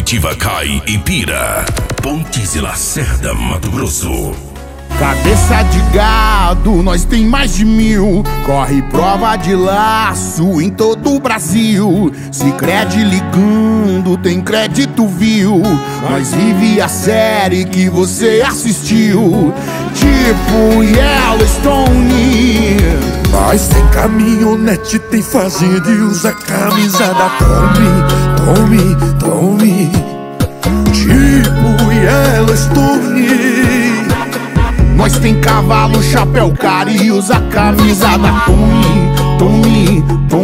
Comitiva Cai e Pira, Pontes e Lacerda, Mato Grosso. Cabeça de gado, nós tem mais de 1000. Corre prova de laço em todo o Brasil. Sicredi ligando, tem crédito, viu? Nós vive a série que você assistiu, tipo Yellowstone. Nós tem caminhonete, tem fazenda e usa camisa da Tommy. Tipo Yellowstone. Nós tem cavalo, chapéu, cara e usa camisa da Tommy.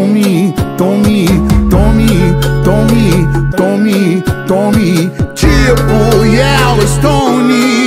Tipo Yellowstone.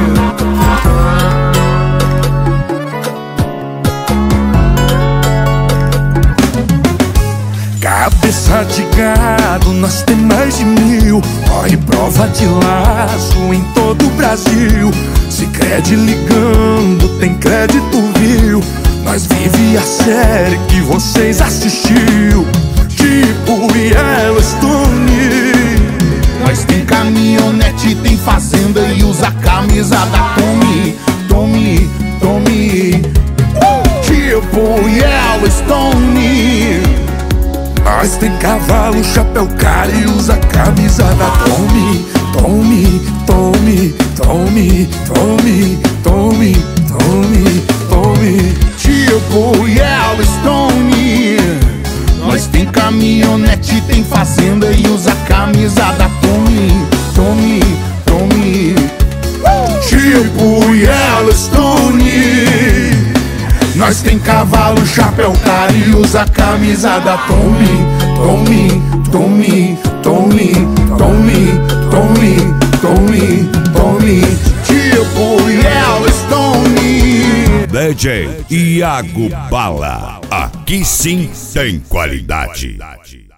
Cabeça de gado, nós tem mais de 1000. Corre prova de laço em todo o Brasil. Sicredi ligando, tem crédito, viu? Nós vive a série que vocês assistiu, tipo Yellowstone. Nós tem caminhonete, tem fazenda e usa camisa da Tommy. Tipo Yellowstone. Nós tem cavalo, chapéu, cara e usa camisa da Tommy. Tipo Yellowstone. Nós tem caminhonete, tem fazenda e usa camisa da Tommy. Tipo Yellowstone. Nós tem cavalo, chapéu, cara e usa camisa da Tommy. Tipo Yellowstone. DJ Iago Bala, aqui sim tem qualidade.